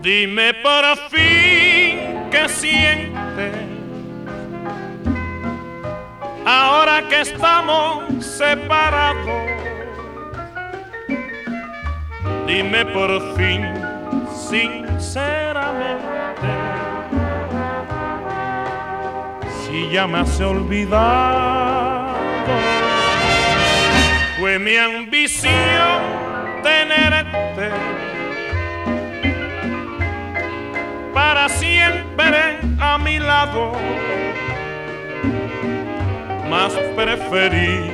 Dime por fin qué sientes ahora que estamos separados. Dime por fin, sinceramente, si ya me has olvidado. Fue mi ambición tenerte para siempre a mi lado, mas preferí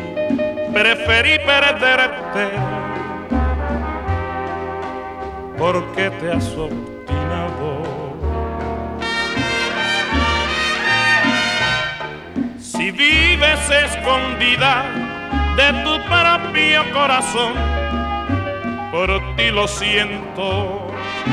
perderte porque te has obstinado. Si vives escondida de tu propio corazón, por ti lo siento.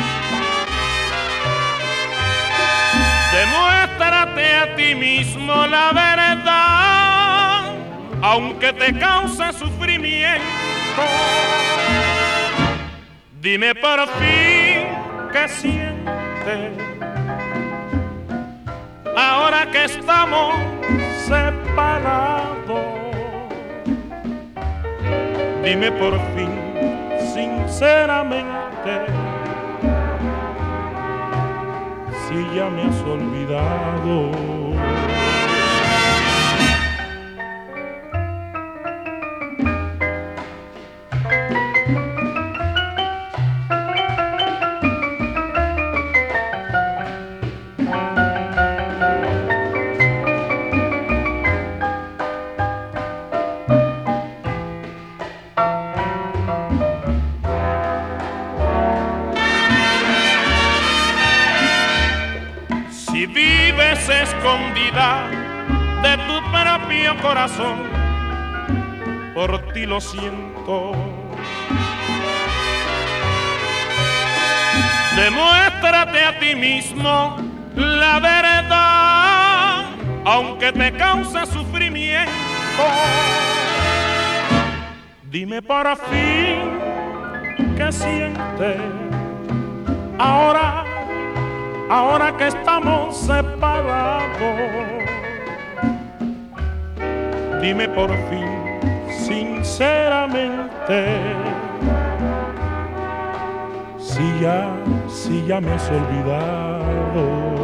Demuéstrate a ti mismo la verdad, aunque te cause sufrimiento. Dime por fin qué sientes ahora que estamos separados. Dime por fin, sinceramente, si ya me has olvidado. Si vives escondida de tu propio corazón, por ti lo siento. Demuéstrate a ti mismo la verdad, aunque te cause sufrimiento. Dime por fin qué sientes ahora que estamos separados. Dime por fin, sinceramente, si ya me has olvidado.